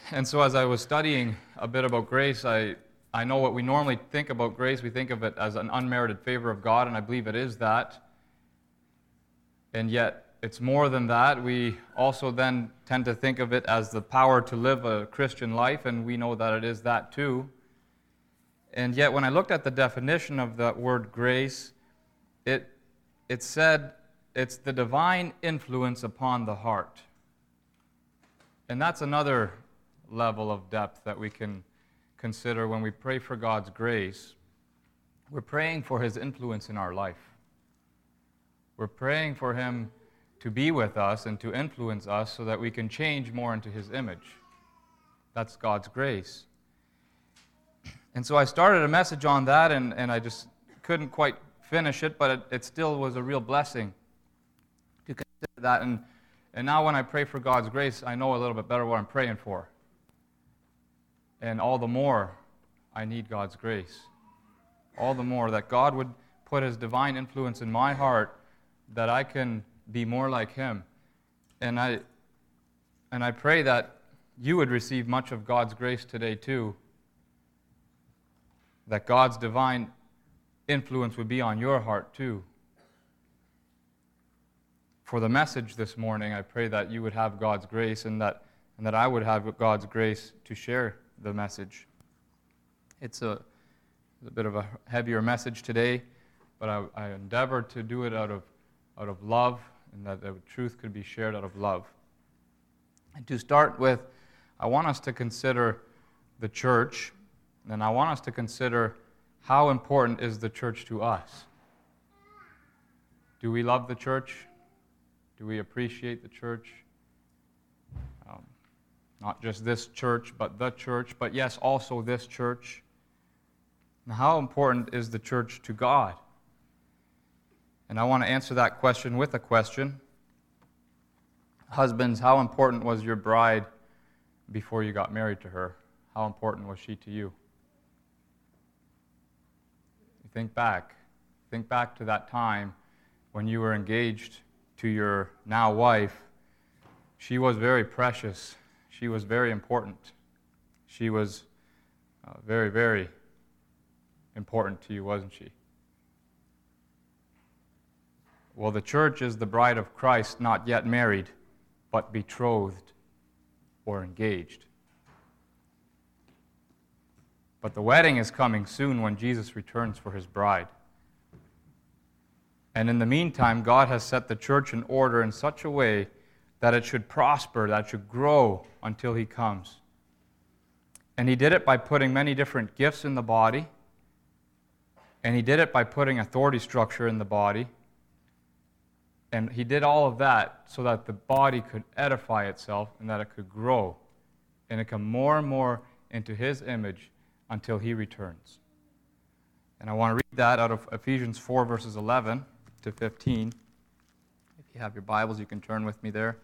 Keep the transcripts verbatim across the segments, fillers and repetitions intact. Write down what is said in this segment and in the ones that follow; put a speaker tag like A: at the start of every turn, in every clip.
A: And so as I was studying a bit about grace, I, I know what we normally think about grace. We think of it as an unmerited favor of God, and I believe it is that. And yet, it's more than that. We also then tend to think of it as the power to live a Christian life, and we know that it is that too. And yet, when I looked at the definition of that word grace, it, it said it's the divine influence upon the heart. And that's another level of depth that we can consider when we pray for God's grace. We're praying for His influence in our life. We're praying for Him to be with us and to influence us so that we can change more into His image. That's God's grace. And so I started a message on that, and, and I just couldn't quite finish it, but it, it still was a real blessing to consider that. And, and now when I pray for God's grace, I know a little bit better what I'm praying for. And all the more I need God's grace. All the more that God would put His divine influence in my heart that I can be more like Him. And I and I pray that you would receive much of God's grace today too. That God's divine influence would be on your heart too. For the message this morning, I pray that you would have God's grace and that and that I would have God's grace to share the message. It's a, a bit of a heavier message today, but I, I endeavored to do it out of out of love, and that the truth could be shared out of love. And to start with, I want us to consider the church, and I want us to consider how important is the church to us. Do we love the church? Do we appreciate the church? Um, not just this church, but the church, but yes, also this church. And how important is the church to God? And I want to answer that question with a question. Husbands, how important was your bride before you got married to her? How important was she to you? Think back. Think back to that time when you were engaged to your now wife. She was very precious. She was very important. She was uh, very, very important to you, wasn't she? Well, the church is the bride of Christ, not yet married, but betrothed or engaged. But the wedding is coming soon when Jesus returns for His bride. And in the meantime, God has set the church in order in such a way that it should prosper, that it should grow until He comes. And He did it by putting many different gifts in the body. And He did it by putting authority structure in the body. And He did all of that so that the body could edify itself and that it could grow and it come more and more into His image until He returns. And I want to read that out of Ephesians four, verses eleven to fifteen. If you have your Bibles, you can turn with me there.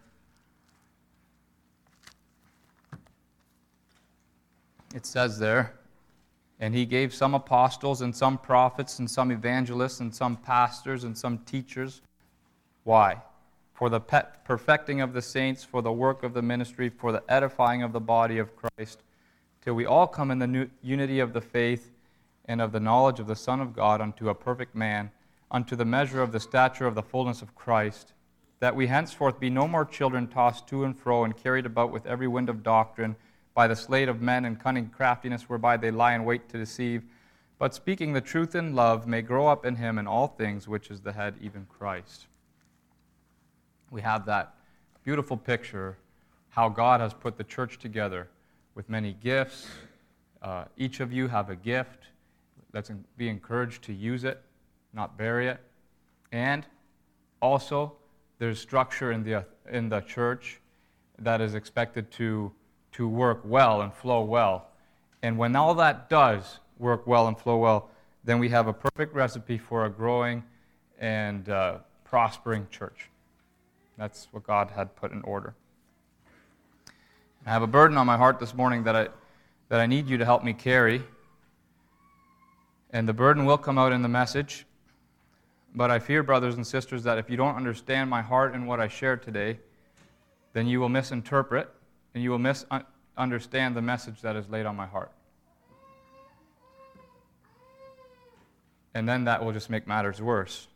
A: It says there, "And He gave some apostles and some prophets and some evangelists and some pastors and some teachers." Why? For the perfecting of the saints, for the work of the ministry, for the edifying of the body of Christ, till we all come in the unity of the faith and of the knowledge of the Son of God unto a perfect man, unto the measure of the stature of the fullness of Christ, that we henceforth be no more children tossed to and fro and carried about with every wind of doctrine by the sleight of men and cunning craftiness whereby they lie in wait to deceive, but speaking the truth in love may grow up in Him in all things, which is the head, even Christ. We have that beautiful picture how God has put the church together with many gifts. Uh, each of you have a gift. Let's be encouraged to use it, not bury it. And also, there's structure in the in the church that is expected to to work well and flow well. And when all that does work well and flow well, then we have a perfect recipe for a growing and uh, prospering church. That's what God had put in order. I have a burden on my heart this morning that I that I need you to help me carry. And the burden will come out in the message. But I fear, brothers and sisters, that if you don't understand my heart and what I share today, then you will misinterpret and you will understand the message that is laid on my heart. And then that will just make matters worse.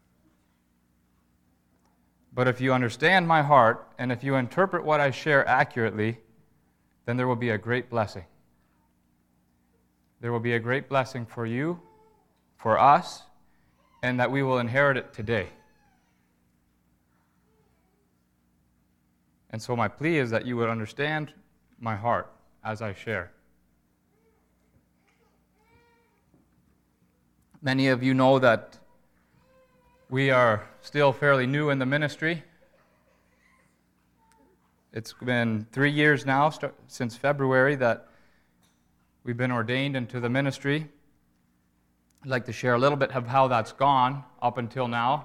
A: But if you understand my heart, and if you interpret what I share accurately, then there will be a great blessing. There will be a great blessing for you, for us, and that we will inherit it today. And so my plea is that you would understand my heart as I share. Many of you know that we are still fairly new in the ministry. It's been three years now, st- since February, that we've been ordained into the ministry. I'd like to share a little bit of how that's gone up until now.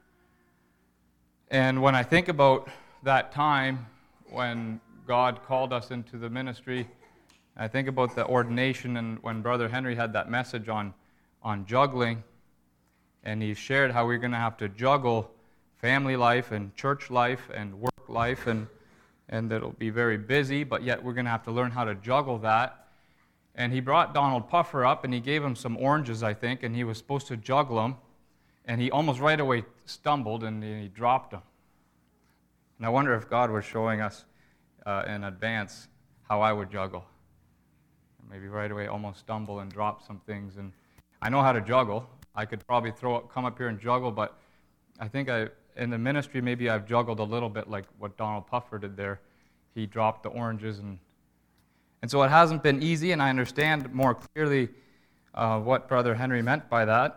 A: And when I think about that time when God called us into the ministry, I think about the ordination and when Brother Henry had that message on, on juggling, and he shared how we're going to have to juggle family life and church life and work life, and, and that it'll be very busy, but yet we're going to have to learn how to juggle that. And he brought Donald Puffer up, and he gave him some oranges, I think, and he was supposed to juggle them, and he almost right away stumbled, and he dropped them. And I wonder if God was showing us uh, in advance how I would juggle. Maybe right away almost stumble and drop some things. And I know how to juggle. I could probably throw up, come up here and juggle, but I think I, in the ministry, maybe I've juggled a little bit like what Donald Puffer did there. He dropped the oranges, and and so it hasn't been easy, and I understand more clearly uh, what Brother Henry meant by that.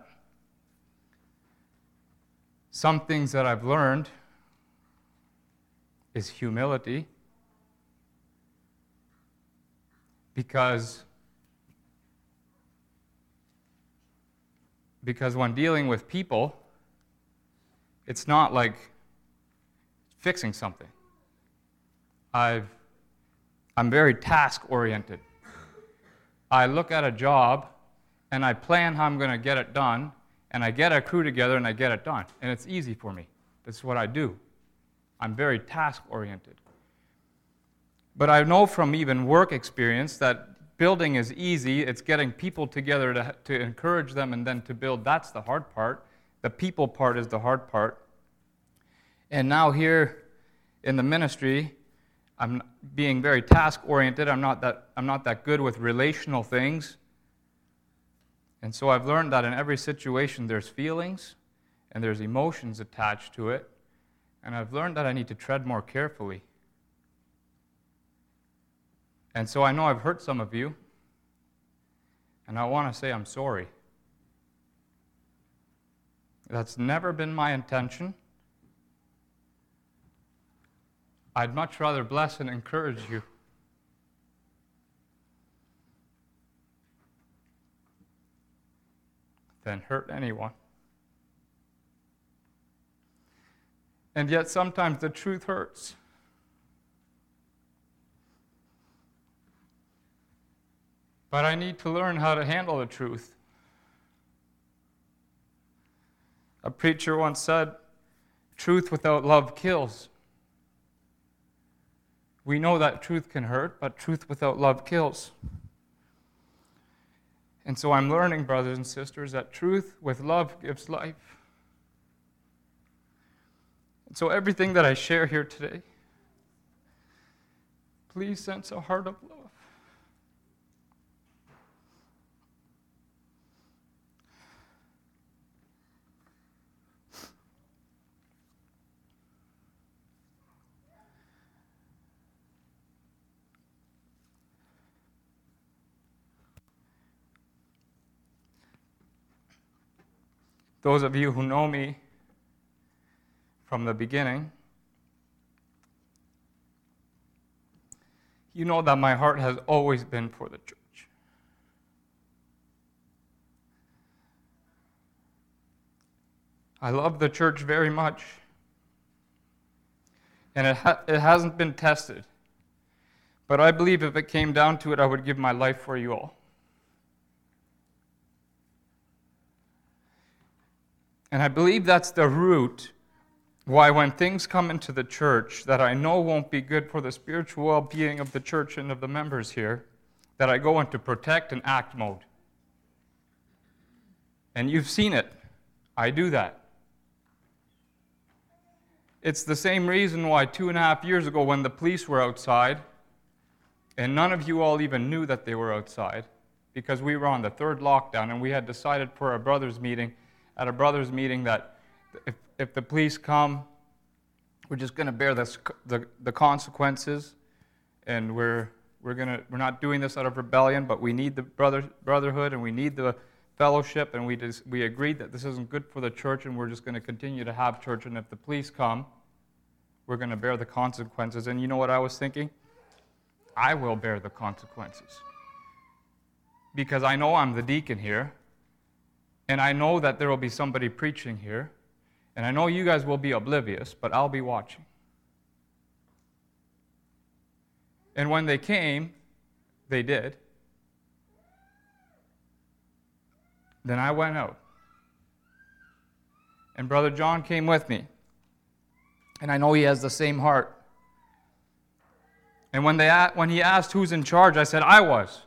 A: Some things that I've learned is humility, because because when dealing with people, it's not like fixing something. I've I'm very task-oriented. I look at a job, and I plan how I'm going to get it done, and I get a crew together, and I get it done. And it's easy for me. That's what I do. I'm very task-oriented. But I know from even work experience that building is easy. It's getting people together to, to encourage them and then to build. That's the hard part. The people part is the hard part. And now here in the ministry, I'm being very task-oriented. I'm not that I'm not that good with relational things. And so I've learned that in every situation there's feelings and there's emotions attached to it. And I've learned that I need to tread more carefully. And so I know I've hurt some of you. And I want to say I'm sorry. That's never been my intention. I'd much rather bless and encourage you. Than hurt anyone. And yet sometimes the truth hurts. But I need to learn how to handle the truth. A preacher once said, "Truth without love kills." We know that truth can hurt, but truth without love kills. And so I'm learning, brothers and sisters, that truth with love gives life. And so everything that I share here today, please sense a heart of love. Those of you who know me from the beginning, you know that my heart has always been for the church. I love the church very much, and it, ha- it hasn't been tested. But I believe if it came down to it, I would give my life for you all. And I believe that's the root why when things come into the church that I know won't be good for the spiritual well-being of the church and of the members here, that I go into protect and act mode. And you've seen it. I do that. It's the same reason why two and a half years ago when the police were outside, and none of you all even knew that they were outside, because we were on the third lockdown, and we had decided for a brothers' meeting, at a brothers' meeting, that if, if the police come, we're just going to bear this, the, the consequences, and we're we're gonna we're not doing this out of rebellion, but we need the brother brotherhood, and we need the fellowship, and we just, we agreed that this isn't good for the church, and we're just going to continue to have church, and if the police come, we're going to bear the consequences. And you know what I was thinking? I will bear the consequences. Because I know I'm the deacon here, and I know that there will be somebody preaching here, and I know you guys will be oblivious, but I'll be watching. And when they came, they did. Then I went out. And Brother John came with me. And I know he has the same heart. And when, they, when he asked who's in charge, I said, I was.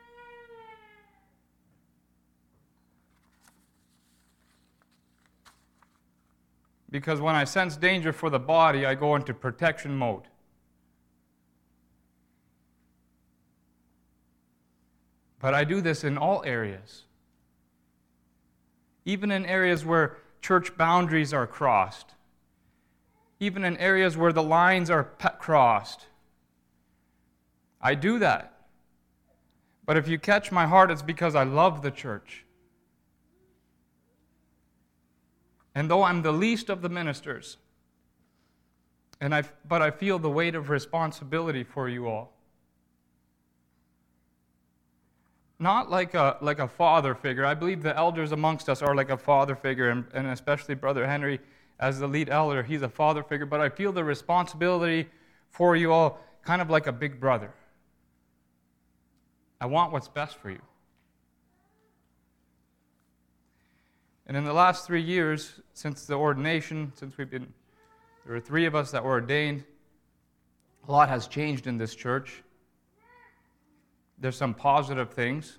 A: Because when I sense danger for the body, I go into protection mode. But I do this in all areas. Even in areas where church boundaries are crossed. Even in areas where the lines are crossed. I do that. But if you catch my heart, it's because I love the church. And though I'm the least of the ministers, and I, but I feel the weight of responsibility for you all. Not like a, like a father figure. I believe the elders amongst us are like a father figure, and, and especially Brother Henry as the lead elder, he's a father figure, but I feel the responsibility for you all kind of like a big brother. I want what's best for you. And in the last three years, since the ordination, since we've been, there were three of us that were ordained, a lot has changed in this church. There's some positive things.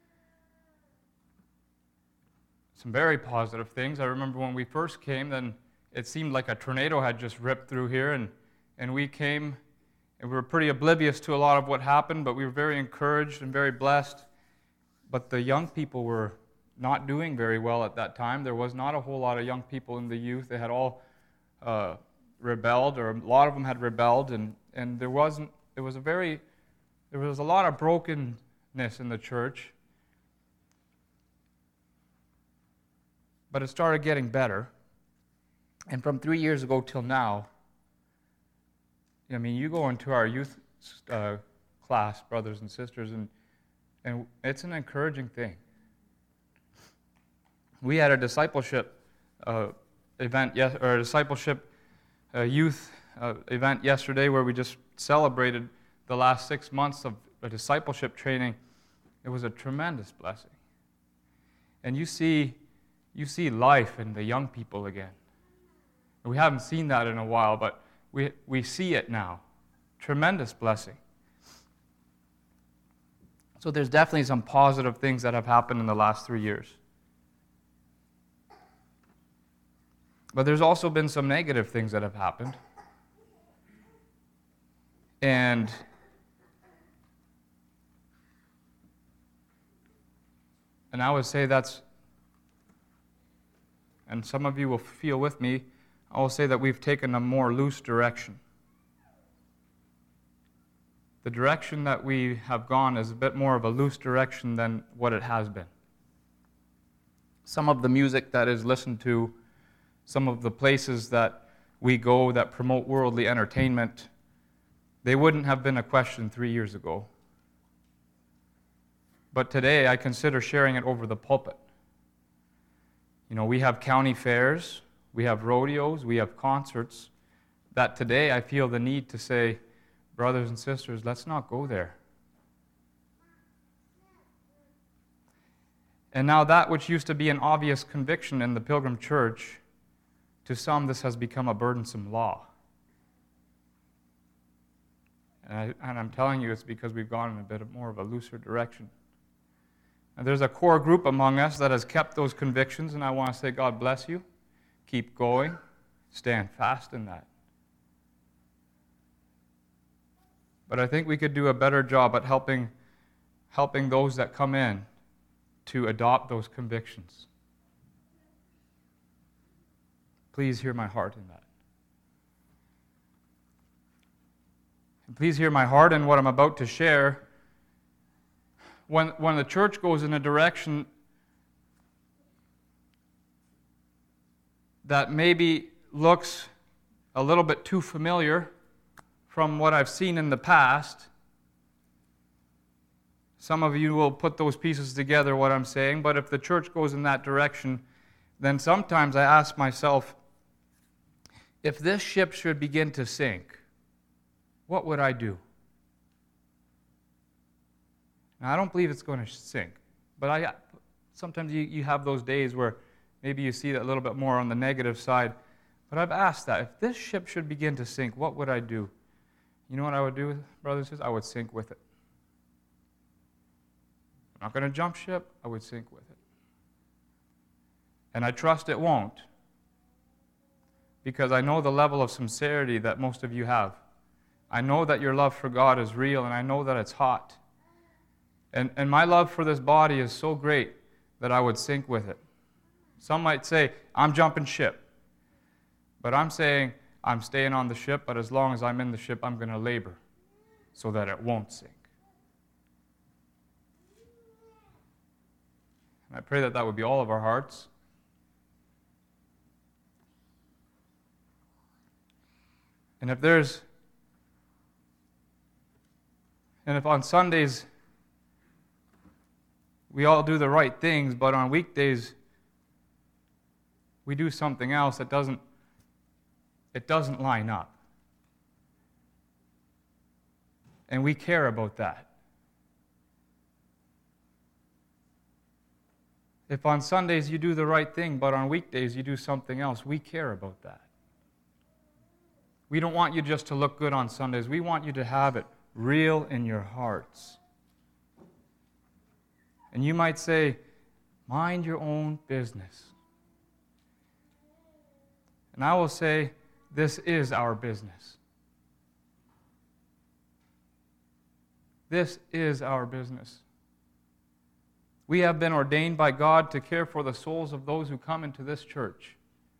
A: Some very positive things. I remember when we first came, then it seemed like a tornado had just ripped through here, and, and we came, and we were pretty oblivious to a lot of what happened, but we were very encouraged and very blessed. But the young people were not doing very well at that time. There was not a whole lot of young people in the youth. They had all uh, rebelled, or a lot of them had rebelled, and, and there wasn't, it was a very, there was a lot of brokenness in the church. But it started getting better. And from three years ago till now, I mean, you go into our youth uh, class, brothers and sisters, and, and it's an encouraging thing. We had a discipleship uh, event, yes, or a discipleship uh, youth uh, event yesterday where we just celebrated the last six months of a discipleship training. It was a tremendous blessing. And you see, you see life in the young people again. And we haven't seen that in a while, but we we see it now. Tremendous blessing. So there's definitely some positive things that have happened in the last three years. But there's also been some negative things that have happened. And and I would say that's, and some of you will feel with me, I will say that we've taken a more loose direction. The direction that we have gone is a bit more of a loose direction than what it has been. Some of the music that is listened to, some of the places that we go that promote worldly entertainment, they wouldn't have been a question three years ago. But today I consider sharing it over the pulpit. You know, we have county fairs, we have rodeos, we have concerts, that today I feel the need to say, brothers and sisters, let's not go there. And now that which used to be an obvious conviction in the Pilgrim Church, to some this has become a burdensome law. And, I, and I'm telling you it's because we've gone in a bit of more of a looser direction. And there's a core group among us that has kept those convictions, and I want to say, God bless you. Keep going. Stand fast in that. But I think we could do a better job at helping, helping those that come in to adopt those convictions. Please hear my heart in that. And please hear my heart in what I'm about to share. When, when the church goes in a direction that maybe looks a little bit too familiar from what I've seen in the past, some of you will put those pieces together, what I'm saying, but if the church goes in that direction, then sometimes I ask myself, if this ship should begin to sink, what would I do? Now, I don't believe it's going to sink, but I sometimes you, you have those days where maybe you see that a little bit more on the negative side, but I've asked that. If this ship should begin to sink, what would I do? You know what I would do, brothers and sisters? I would sink with it. I'm not going to jump ship, I would sink with it. And I trust it won't, because I know the level of sincerity that most of you have. I know that your love for God is real, and I know that it's hot. And, and my love for this body is so great that I would sink with it. Some might say, I'm jumping ship. But I'm saying, I'm staying on the ship, but as long as I'm in the ship, I'm going to labor so that it won't sink. And I pray that that would be all of our hearts. And if there's, and if on Sundays we all do the right things, but on weekdays we do something else that doesn't, it doesn't line up. And we care about that. If on Sundays you do the right thing, but on weekdays you do something else, we care about that. We don't want you just to look good on Sundays. We want you to have it real in your hearts. And you might say, mind your own business. And I will say, this is our business. This is our business. We have been ordained by God to care for the souls of those who come into this church.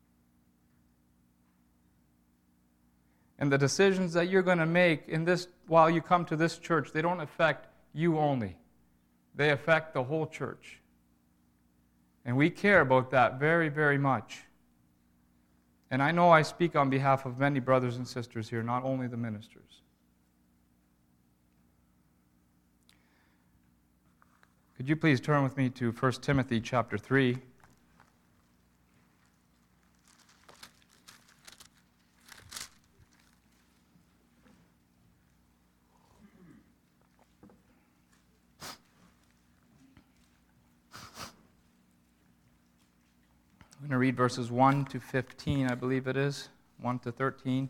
A: And the decisions that you're going to make in this while you come to this church, they don't affect you only. They affect the whole church. And we care about that very, very much. And I know I speak on behalf of many brothers and sisters here, not only the ministers. Could you please turn with me to First Timothy chapter three? I'm going to read verses one to fifteen, I believe it is, one to thirteen.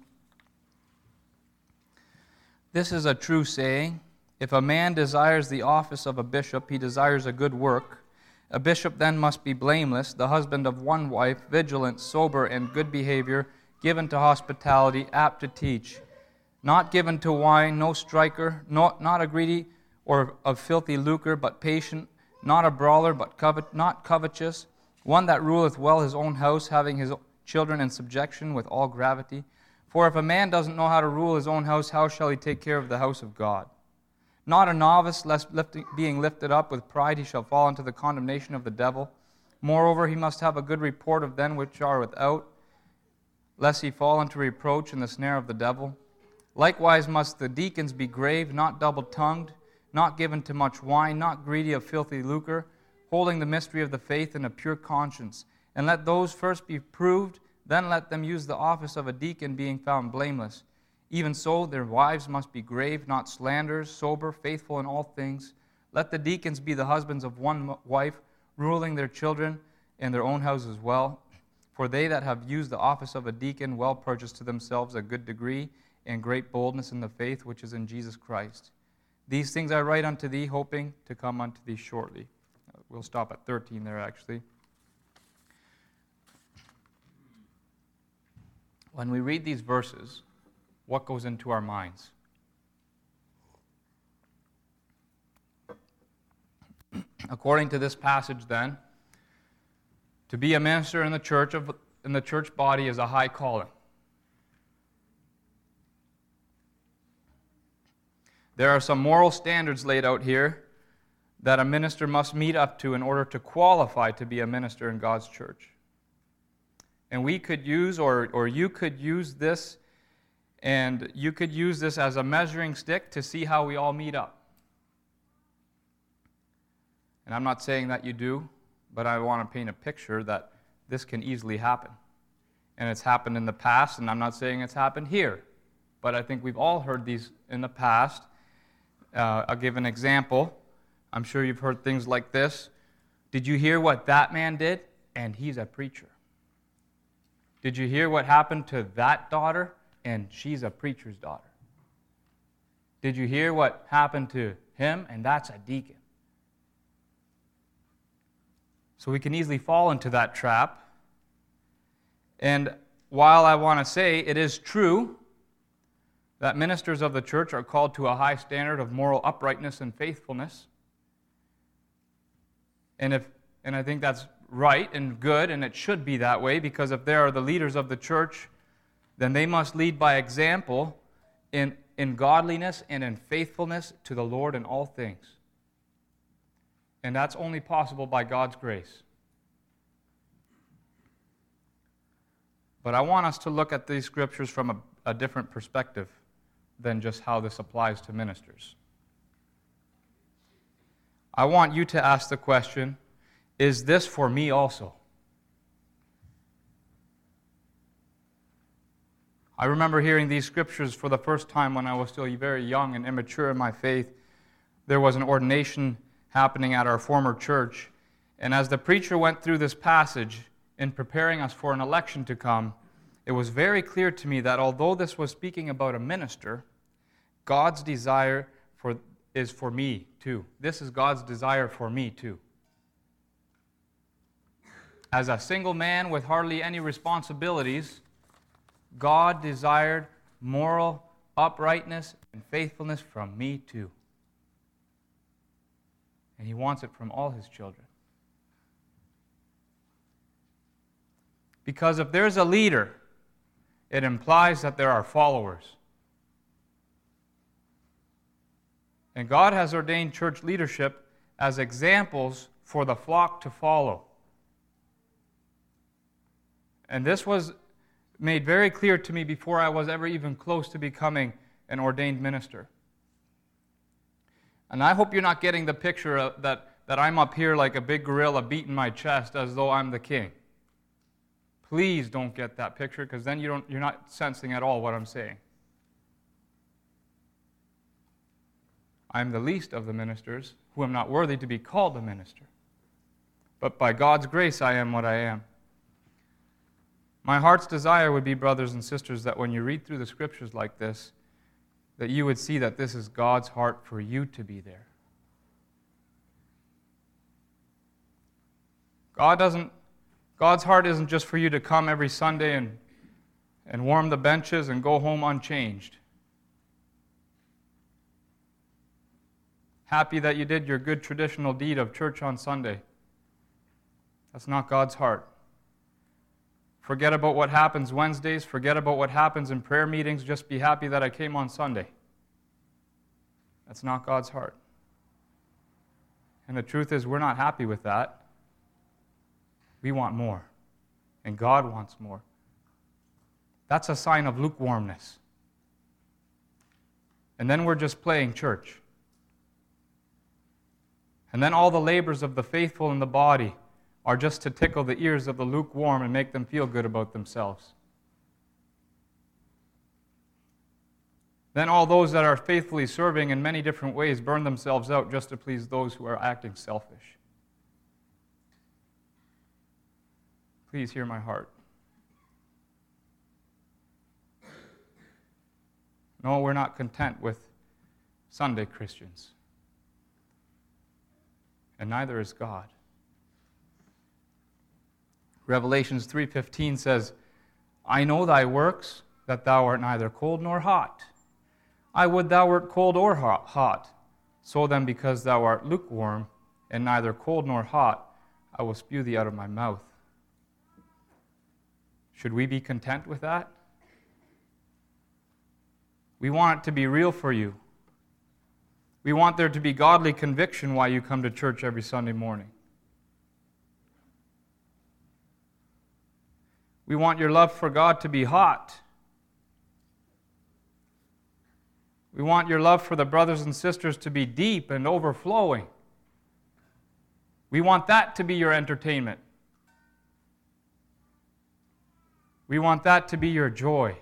A: This is a true saying. If a man desires the office of a bishop, he desires a good work. A bishop then must be blameless, the husband of one wife, vigilant, sober, and good behavior, given to hospitality, apt to teach, not given to wine, no striker, not, not a greedy or of filthy lucre, but patient, not a brawler, but covet, not covetous, one that ruleth well his own house, having his children in subjection with all gravity. For if a man doesn't know how to rule his own house, how shall he take care of the house of God? Not a novice, lest lifting, being lifted up with pride he shall fall into the condemnation of the devil. Moreover, he must have a good report of them which are without, lest he fall into reproach in the snare of the devil. Likewise must the deacons be grave, not double-tongued, not given to much wine, not greedy of filthy lucre, holding the mystery of the faith in a pure conscience. And let those first be proved, then let them use the office of a deacon, being found blameless. Even so, their wives must be grave, not slanderers, sober, faithful in all things. Let the deacons be the husbands of one wife, ruling their children and their own house as well. For they that have used the office of a deacon well purchased to themselves a good degree and great boldness in the faith which is in Jesus Christ. These things I write unto thee, hoping to come unto thee shortly. We'll stop at thirteen there, actually. When we read these verses, what goes into our minds? According to this passage, then, to be a minister in the church of in the church body is a high calling. There are some moral standards laid out here that a minister must meet up to in order to qualify to be a minister in God's church. And we could use, or, or you could use this, and you could use this as a measuring stick to see how we all meet up. And I'm not saying that you do, but I want to paint a picture that this can easily happen. And it's happened in the past, and I'm not saying it's happened here. But I think we've all heard these in the past. Uh, I'll give an example. I'm sure you've heard things like this. Did you hear what that man did? And he's a preacher. Did you hear what happened to that daughter? And she's a preacher's daughter. Did you hear what happened to him? And that's a deacon. So we can easily fall into that trap. And while I want to say it is true that ministers of the church are called to a high standard of moral uprightness and faithfulness, and if and I think that's right and good, and it should be that way, because if they are the leaders of the church, then they must lead by example in, in godliness and in faithfulness to the Lord in all things. And that's only possible by God's grace. But I want us to look at these scriptures from a, a different perspective than just how this applies to ministers. I want you to ask the question, is this for me also? I remember hearing these scriptures for the first time when I was still very young and immature in my faith. There was an ordination happening at our former church, and as the preacher went through this passage in preparing us for an election to come, it was very clear to me that although this was speaking about a minister, God's desire for is for me too. This is God's desire for me too. As a single man with hardly any responsibilities, God desired moral uprightness and faithfulness from me too. And He wants it from all His children. Because if there's a leader, it implies that there are followers. And God has ordained church leadership as examples for the flock to follow. And this was made very clear to me before I was ever even close to becoming an ordained minister. And I hope you're not getting the picture of that, that I'm up here like a big gorilla beating my chest as though I'm the king. Please don't get that picture, because then you don't, you're not sensing at all what I'm saying. I'm the least of the ministers, who am not worthy to be called a minister. But by God's grace, I am what I am. My heart's desire would be, brothers and sisters, that when you read through the scriptures like this, that you would see that this is God's heart for you to be there. God doesn't, God's heart isn't just for you to come every Sunday and, and warm the benches and go home unchanged. Happy that you did your good traditional deed of church on Sunday. That's not God's heart. Forget about what happens Wednesdays. Forget about what happens in prayer meetings. Just be happy that I came on Sunday. That's not God's heart. And the truth is, we're not happy with that. We want more. And God wants more. That's a sign of lukewarmness. And then we're just playing church. And then all the labors of the faithful in the body are just to tickle the ears of the lukewarm and make them feel good about themselves. Then all those that are faithfully serving in many different ways burn themselves out just to please those who are acting selfish. Please hear my heart. No, we're not content with Sunday Christians. And neither is God. Revelations three fifteen says, I know thy works, that thou art neither cold nor hot. I would thou wert cold or hot. So then, because thou art lukewarm, and neither cold nor hot, I will spew thee out of my mouth. Should we be content with that? We want it to be real for you. We want there to be godly conviction why you come to church every Sunday morning. We want your love for God to be hot. We want your love for the brothers and sisters to be deep and overflowing. We want that to be your entertainment. We want that to be your joy.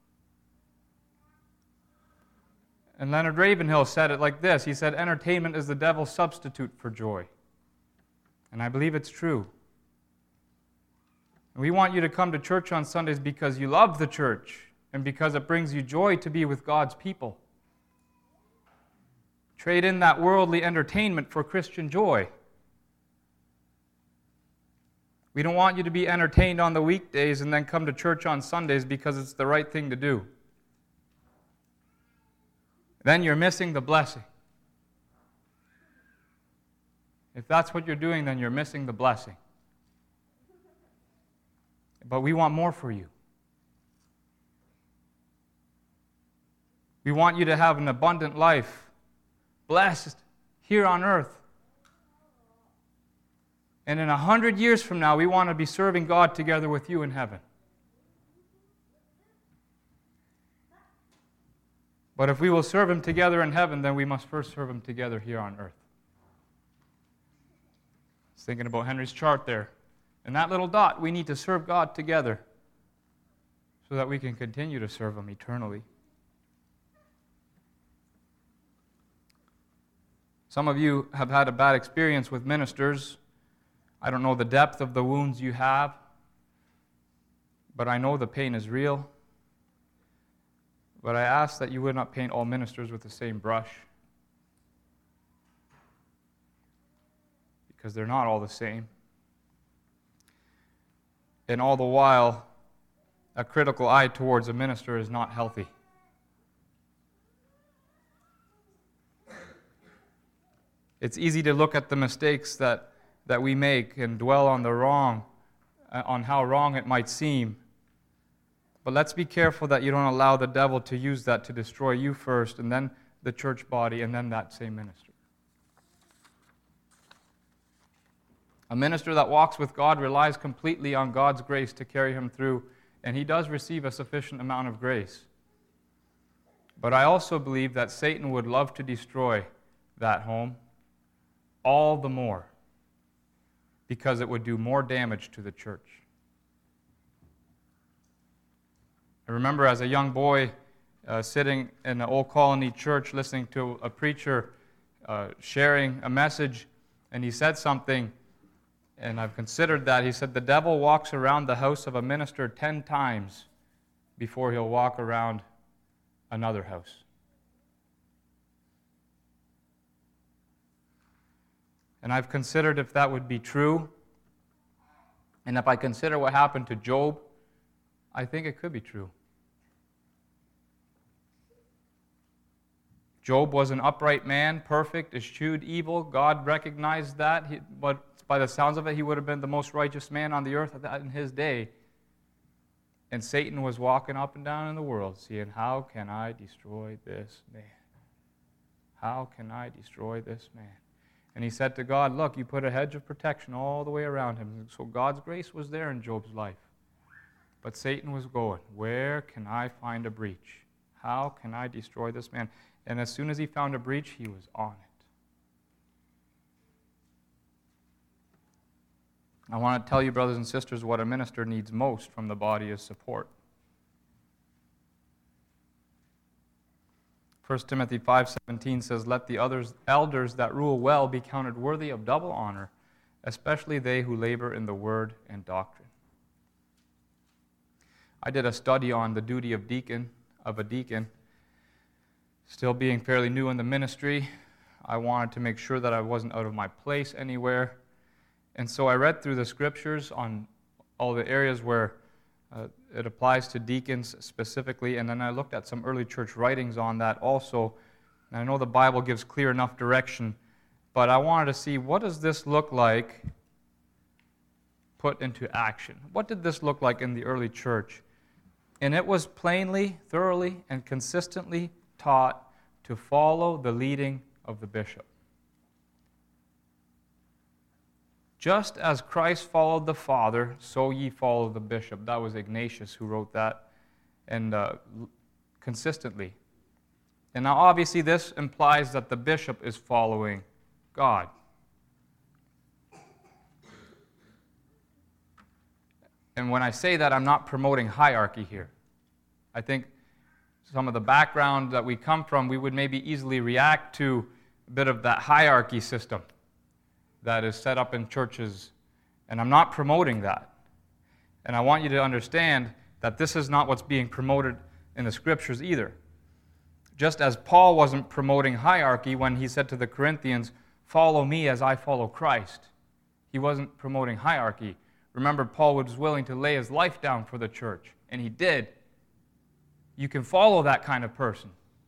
A: And Leonard Ravenhill said it like this. He said, entertainment is the devil's substitute for joy. And I believe it's true. And we want you to come to church on Sundays because you love the church and because it brings you joy to be with God's people. Trade in that worldly entertainment for Christian joy. We don't want you to be entertained on the weekdays and then come to church on Sundays because it's the right thing to do. Then you're missing the blessing. If that's what you're doing, then you're missing the blessing. But we want more for you. We want you to have an abundant life, blessed here on earth. And in a hundred years from now, we want to be serving God together with you in heaven. But if we will serve Him together in heaven, then we must first serve Him together here on earth. I was thinking about Henry's chart there. And that little dot, we need to serve God together so that we can continue to serve Him eternally. Some of you have had a bad experience with ministers. I don't know the depth of the wounds you have, but I know the pain is real. But I ask that you would not paint all ministers with the same brush, because they're not all the same. And all the while, a critical eye towards a minister is not healthy. It's easy to look at the mistakes that, that we make and dwell on the wrong, uh, on how wrong it might seem. But let's be careful that you don't allow the devil to use that to destroy you first, and then the church body, and then that same minister. A minister that walks with God relies completely on God's grace to carry him through, and he does receive a sufficient amount of grace. But I also believe that Satan would love to destroy that home all the more, because it would do more damage to the church. I remember as a young boy uh, sitting in an old colony church listening to a preacher uh, sharing a message, and he said something, and I've considered that. He said, the devil walks around the house of a minister ten times before he'll walk around another house. And I've considered if that would be true, and if I consider what happened to Job, I think it could be true. Job was an upright man, perfect, eschewed evil. God recognized that, he, but by the sounds of it, he would have been the most righteous man on the earth in his day. And Satan was walking up and down in the world, seeing, how can I destroy this man? How can I destroy this man? And he said to God, look, you put a hedge of protection all the way around him. So God's grace was there in Job's life. But Satan was going, where can I find a breach? How can I destroy this man? And as soon as he found a breach, he was on it. I want to tell you, brothers and sisters, what a minister needs most from the body is support. First Timothy five seventeen says, let the others, elders that rule well be counted worthy of double honor, especially they who labor in the word and doctrine. I did a study on the duty of deacon, of a deacon, Still being fairly new in the ministry, I wanted to make sure that I wasn't out of my place anywhere. And so I read through the scriptures on all the areas where uh, it applies to deacons specifically, and then I looked at some early church writings on that also. And I know the Bible gives clear enough direction, but I wanted to see, what does this look like put into action? What did this look like in the early church? And it was plainly, thoroughly, and consistently taught to follow the leading of the bishop. Just as Christ followed the Father, so ye follow the bishop. That was Ignatius who wrote that, and uh, consistently. And now obviously this implies that the bishop is following God. And when I say that, I'm not promoting hierarchy here. I think some of the background that we come from, we would maybe easily react to a bit of that hierarchy system that is set up in churches. And I'm not promoting that. And I want you to understand that this is not what's being promoted in the scriptures either. Just as Paul wasn't promoting hierarchy when he said to the Corinthians, "Follow me as I follow Christ." He wasn't promoting hierarchy. Remember, Paul was willing to lay his life down for the church, and he did. You can follow that kind of person.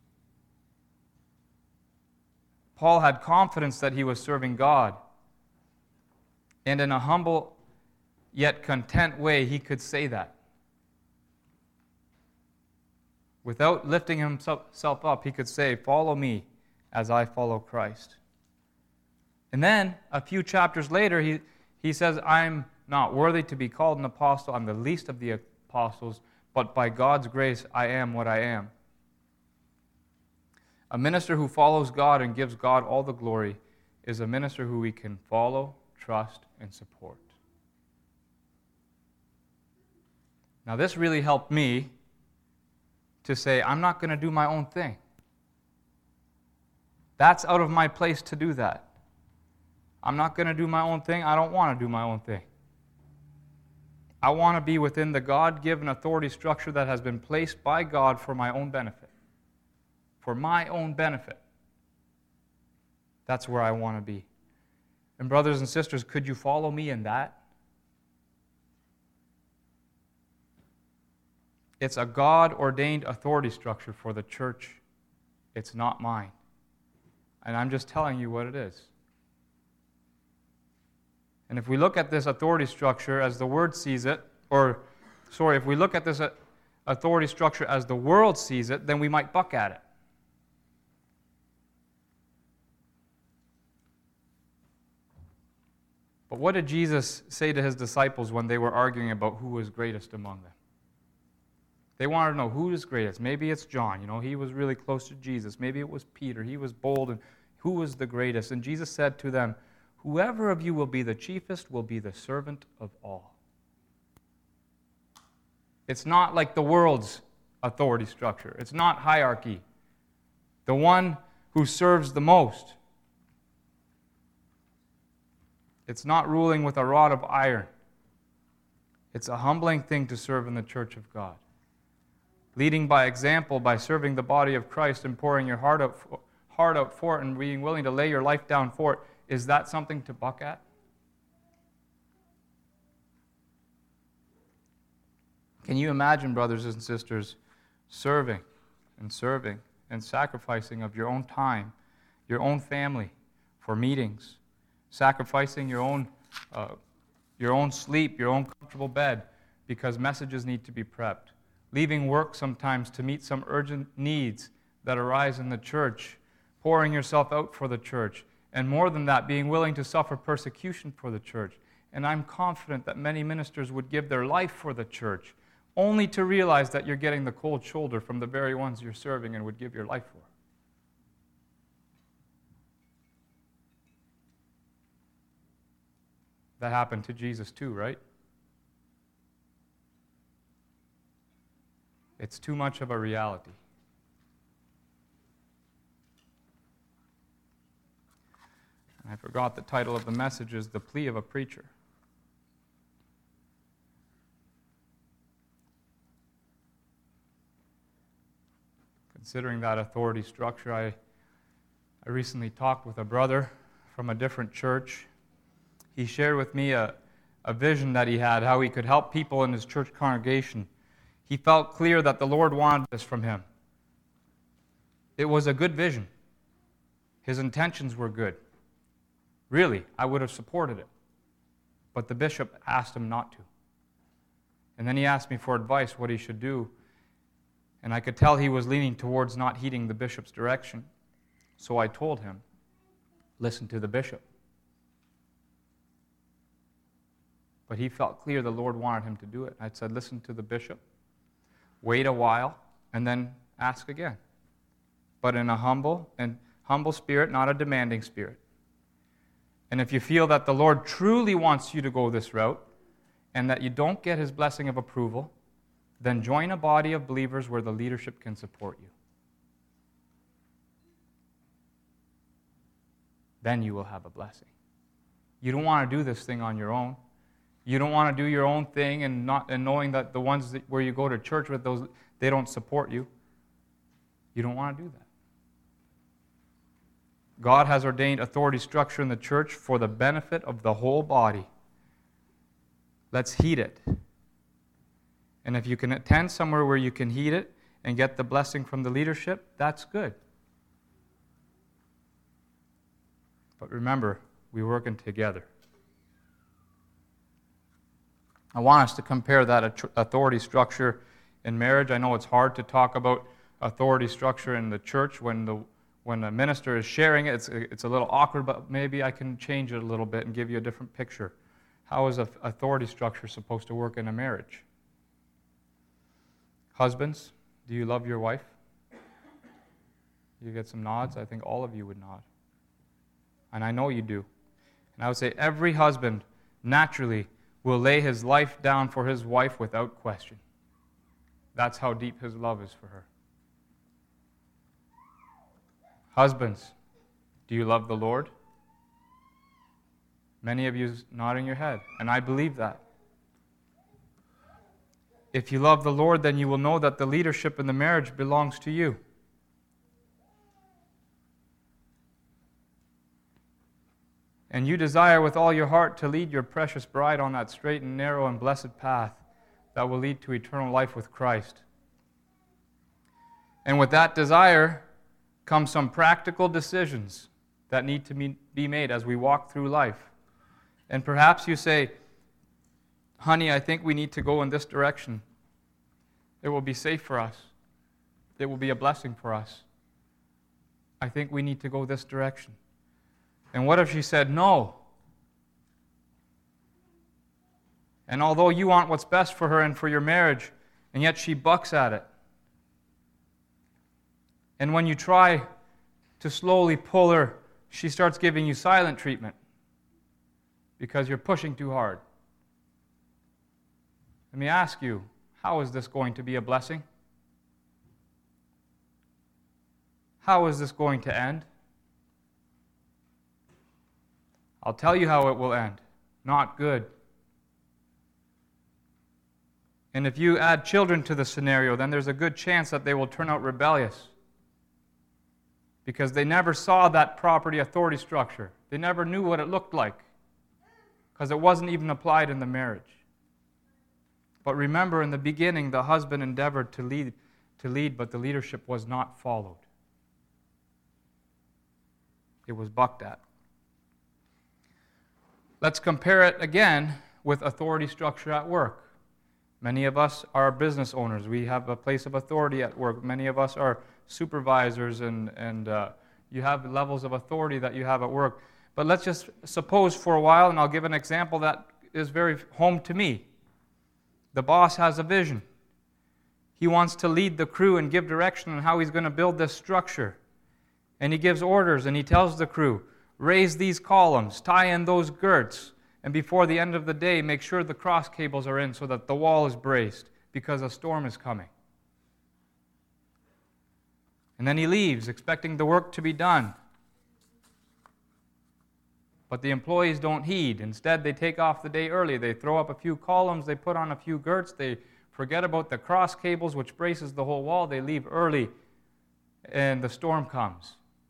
A: Paul had confidence that he was serving God. And in a humble yet content way, he could say that. Without lifting himself up, he could say, "Follow me as I follow Christ." And then, a few chapters later, he, he says, "I'm not worthy to be called an apostle. I'm the least of the apostles, but by God's grace I am what I am." A minister who follows God and gives God all the glory is a minister who we can follow, trust, and support. Now, this really helped me to say, I'm not going to do my own thing. That's out of my place to do that. I'm not going to do my own thing. I don't want to do my own thing. I want to be within the God-given authority structure that has been placed by God for my own benefit. For my own benefit. That's where I want to be. And brothers and sisters, could you follow me in that? It's a God-ordained authority structure for the church. It's not mine. And I'm just telling you what it is. And if we look at this authority structure as the Word sees it, or, sorry, if we look at this authority structure as the world sees it, then we might buck at it. But what did Jesus say to his disciples when they were arguing about who was greatest among them? They wanted to know who is greatest. Maybe it's John. You know, he was really close to Jesus. Maybe it was Peter. He was bold. And who was the greatest? And Jesus said to them, "Whoever of you will be the chiefest will be the servant of all." It's not like the world's authority structure. It's not hierarchy. The one who serves the most. It's not ruling with a rod of iron. It's a humbling thing to serve in the church of God. Leading by example, by serving the body of Christ and pouring your heart out, for, heart out for it and being willing to lay your life down for it, is that something to buck at? Can you imagine, brothers and sisters, serving and serving and sacrificing of your own time, your own family for meetings, sacrificing your own, uh, your own sleep, your own comfortable bed because messages need to be prepped, leaving work sometimes to meet some urgent needs that arise in the church, pouring yourself out for the church, and more than that, being willing to suffer persecution for the church. And I'm confident that many ministers would give their life for the church, only to realize that you're getting the cold shoulder from the very ones you're serving and would give your life for. That happened to Jesus too, right? It's too much of a reality. I forgot the title of the message is The Plea of a Preacher. considering that authority structure, I, I recently talked with a brother from a different church. He shared with me a, a vision that he had, how he could help people in his church congregation. He felt clear that the Lord wanted this from him. It was a good vision. His intentions were good. Really, I would have supported it. But the bishop asked him not to. And then he asked me for advice what he should do. And I could tell he was leaning towards not heeding the bishop's direction. So I told him, listen to the bishop. But he felt clear the Lord wanted him to do it. I said, listen to the bishop, wait a while, and then ask again. But in a humble and humble spirit, not a demanding spirit. And if you feel that the Lord truly wants you to go this route, and that you don't get his blessing of approval, then join a body of believers where the leadership can support you. Then you will have a blessing. You don't want to do this thing on your own. You don't want to do your own thing and not and knowing that the ones that, where you go to church with, those they don't support you. You don't want to do that. God has ordained authority structure in the church for the benefit of the whole body. Let's heed it. And if you can attend somewhere where you can heed it and get the blessing from the leadership, that's good. But remember, we're working together. I want us to compare that authority structure in marriage. I know it's hard to talk about authority structure in the church when the when a minister is sharing it. It's, it's a little awkward, but maybe I can change it a little bit and give you a different picture. How is an authority structure supposed to work in a marriage? Husbands, do you love your wife? You get some nods? I think all of you would nod. And I know you do. And I would say every husband naturally will lay his life down for his wife without question. That's how deep his love is for her. Husbands, do you love the Lord? Many of you nodding your head, and I believe that. If you love the Lord, then you will know that the leadership in the marriage belongs to you. And you desire with all your heart to lead your precious bride on that straight and narrow and blessed path that will lead to eternal life with Christ. And with that desire come some practical decisions that need to be made as we walk through life. And perhaps you say, honey, I think we need to go in this direction. It will be safe for us. It will be a blessing for us. I think we need to go this direction. And what if she said no? And although you want what's best for her and for your marriage, and yet she bucks at it. And when you try to slowly pull her, she starts giving you silent treatment because you're pushing too hard. Let me ask you, how is this going to be a blessing? How is this going to end? I'll tell you how it will end. Not good. And if you add children to the scenario, then there's a good chance that they will turn out rebellious. Because they never saw that property authority structure. They never knew what it looked like. Because it wasn't even applied in the marriage. But remember, in the beginning, the husband endeavored to lead, to lead, but the leadership was not followed. It was bucked at. Let's compare it again with authority structure at work. Many of us are business owners. We have a place of authority at work. Many of us are supervisors, and, and uh, you have levels of authority that you have at work. But let's just suppose for a while, and I'll give an example that is very home to me. The boss has a vision. He wants to lead the crew and give direction on how he's going to build this structure. And he gives orders, and he tells the crew, raise these columns, tie in those girts, and before the end of the day, make sure the cross cables are in so that the wall is braced, because a storm is coming. And then he leaves, expecting the work to be done. But the employees don't heed. Instead, they take off the day early. They throw up a few columns, they put on a few girts, they forget about the cross cables, which braces the whole wall. They leave early and the storm comes,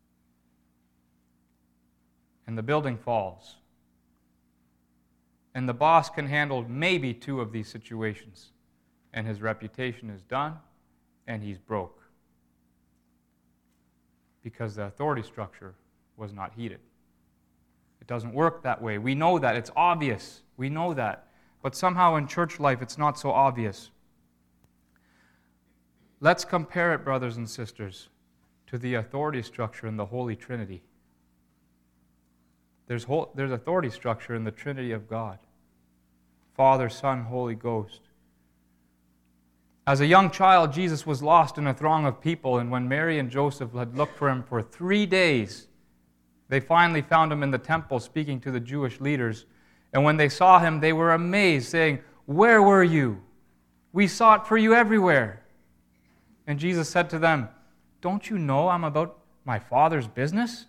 A: and the building falls, and the boss can handle maybe two of these situations, and his reputation is done, and he's broke, because the authority structure was not heeded. It doesn't work that way. We know that. It's obvious. We know that. But somehow in church life, it's not so obvious. Let's compare it, brothers and sisters, to the authority structure in the Holy Trinity. There's, whole, there's authority structure in the Trinity of God. Father, Son, Holy Ghost. As a young child, Jesus was lost in a throng of people, and when Mary and Joseph had looked for him for three days, they finally found him in the temple speaking to the Jewish leaders. And when they saw him, they were amazed, saying, "Where were you? We sought for you everywhere." And Jesus said to them, "Don't you know I'm about my Father's business?"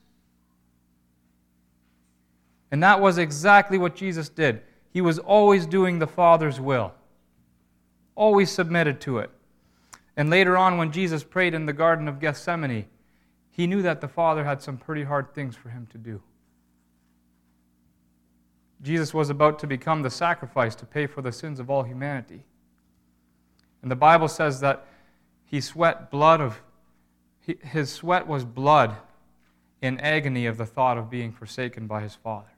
A: And that was exactly what Jesus did. He was always doing the Father's will, always submitted to it. And later on, when Jesus prayed in the Garden of Gethsemane, he knew that the Father had some pretty hard things for him to do. Jesus was about to become the sacrifice to pay for the sins of all humanity. And the Bible says that he sweat blood of, his sweat was blood in agony of the thought of being forsaken by his Father.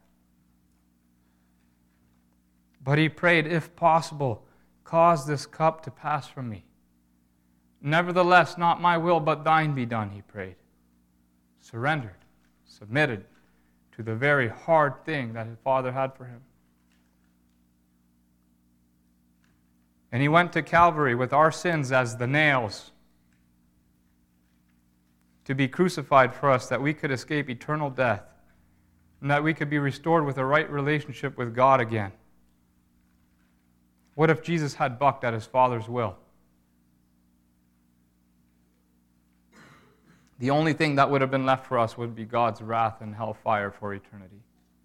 A: But he prayed, "If possible, cause this cup to pass from me. Nevertheless, not my will, but thine be done," he prayed. Surrendered, submitted to the very hard thing that his Father had for him. And he went to Calvary with our sins as the nails to be crucified for us, that we could escape eternal death and that we could be restored with a right relationship with God again. What if Jesus had bucked at his Father's will? The only thing that would have been left for us would be God's wrath and hellfire for eternity.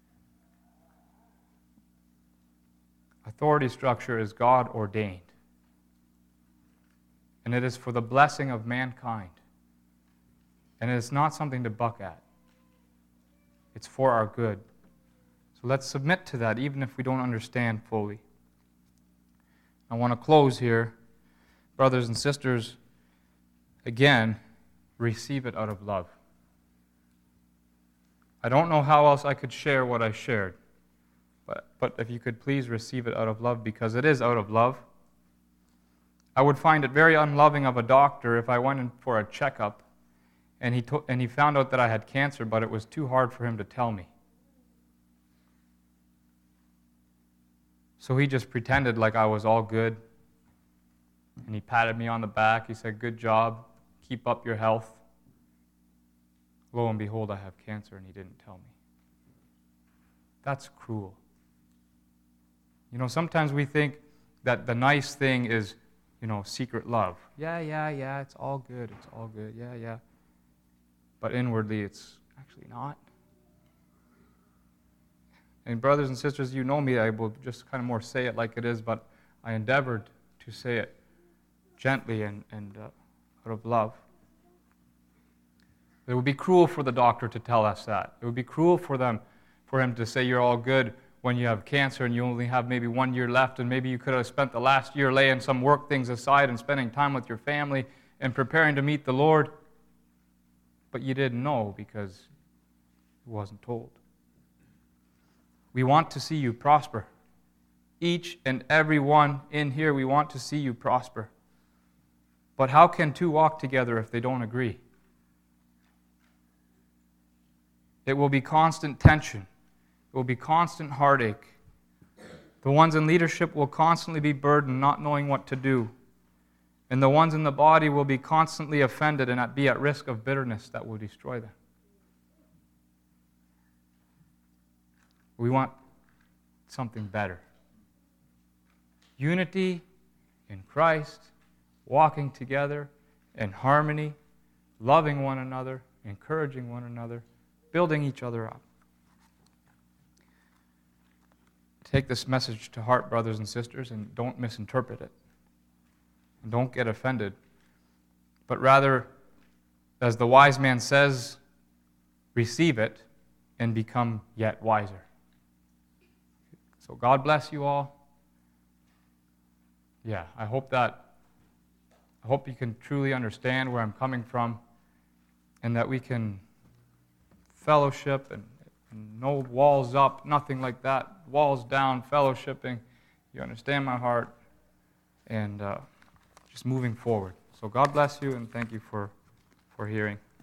A: Authority structure is God ordained. And it is for the blessing of mankind. And it is not something to buck at. It's for our good. So let's submit to that, even if we don't understand fully. I want to close here. Brothers and sisters, again, receive it out of love. I don't know how else I could share what I shared, but, but if you could please receive it out of love, because it is out of love. I would find it very unloving of a doctor if I went in for a checkup and he, to- and he found out that I had cancer, but it was too hard for him to tell me. So he just pretended like I was all good, and he patted me on the back. He said, "Good job. Keep up your health." Lo and behold, I have cancer, and he didn't tell me. That's cruel. You know, sometimes we think that the nice thing is, you know, secret love. Yeah, yeah, yeah, it's all good, it's all good, yeah, yeah. But inwardly, it's actually not. And brothers and sisters, you know me, I will just kind of more say it like it is, but I endeavored to say it gently and, and uh, out of love. It would be cruel for the doctor to tell us that. It would be cruel for them, for him to say you're all good when you have cancer and you only have maybe one year left, and maybe you could have spent the last year laying some work things aside and spending time with your family and preparing to meet the Lord. But you didn't know because it wasn't told. We want to see you prosper. Each and every one in here, we want to see you prosper. But how can two walk together if they don't agree? It will be constant tension. It will be constant heartache. The ones in leadership will constantly be burdened, not knowing what to do. And the ones in the body will be constantly offended and be at risk of bitterness that will destroy them. We want something better. Unity in Christ, walking together in harmony, loving one another, encouraging one another, building each other up. Take this message to heart, brothers and sisters, and don't misinterpret it. And don't get offended, but rather as the wise man says, receive it and become yet wiser. So God bless you all. Yeah, I hope that, I hope you can truly understand where I'm coming from, and that we can fellowship and, and no walls up, nothing like that. Walls down, fellowshipping. You understand my heart, and uh, just moving forward. So God bless you, and thank you for, for hearing.